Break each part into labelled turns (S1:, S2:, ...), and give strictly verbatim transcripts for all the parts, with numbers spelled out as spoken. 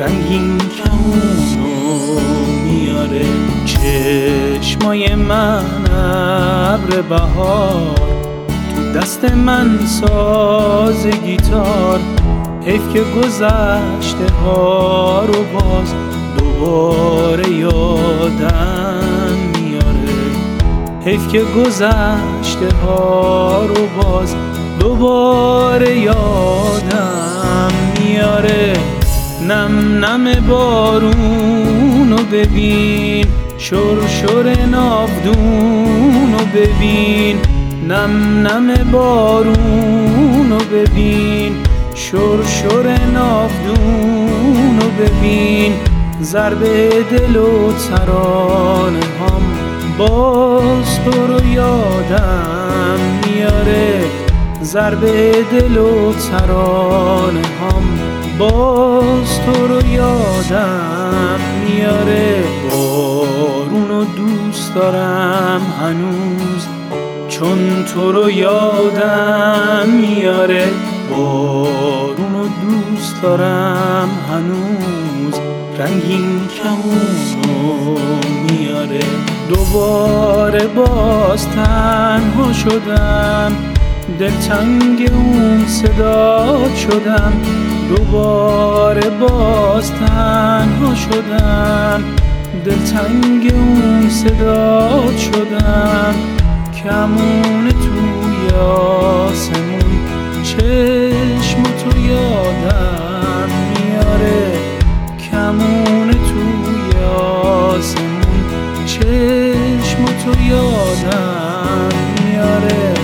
S1: رنگین کمونو میاره. چشمای من ابر بهار، تو دست من ساز گیتار. حیف که گذشته ها رو باز دوباره یادم میاره. حیف که گذشته ها رو باز دوباره یادم میاره. نم نم بارونو ببین، شور شور ناودونو ببین. نم نم بارونو ببین، شور شور ناودونو ببین. ضرب دل و ترانه هم باز تو رو یادم میاره. ضرب دل و ترانه هم باز تو رو یادم میاره. بارونو دوست دارم هنوز، چون تو رو یادم میاره. بارونو دوست دارم هنوز، رنگین کمونو میاره. دوباره باز تنها شدم، دلتنگ اون صدا شدم. دوباره باز تنها شدم، دلتنگ اون صدا شدم. کمون توی آسمون، چشم تو یادم میاره. کمون توی آسمون، چشم تو یادم میاره.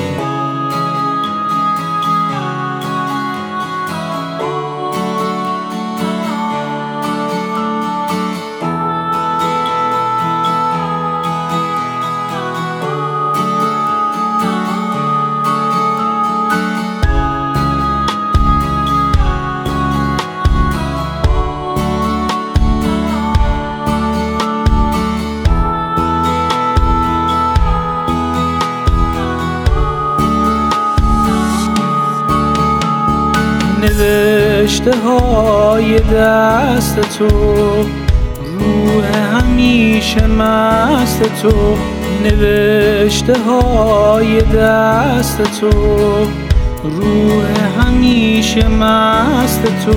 S1: نوشته های دست تو، روح همیشه مست تو. نوشته های دست تو، روح همیشه مست تو.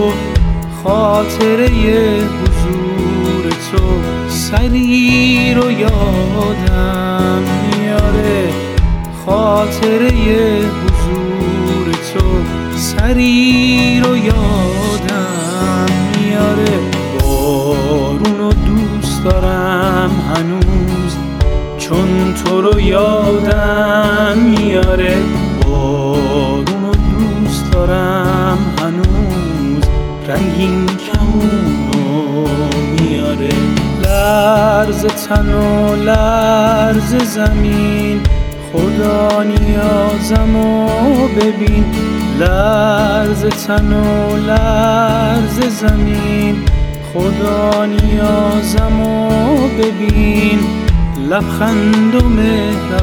S1: خاطره حضور تو سری رو یادم میاره. خاطره حضور تو سری رو یادم میاره. بارونو دوست دارم هنوز، چون تو رو یادم میاره. بارونو دوست دارم هنوز، رنگین کمونو میاره. لرز تن و لرز زمین، خدا نیازمو ببین. لرز تن و لرز زمین، خدا نیازمو ببین. لبخند و مهربونیات،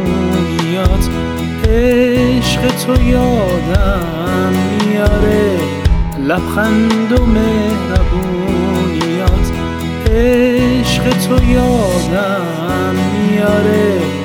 S1: عشق تو یادم میاره. لبخند و مهربونیات، عشق تو یادم میاره.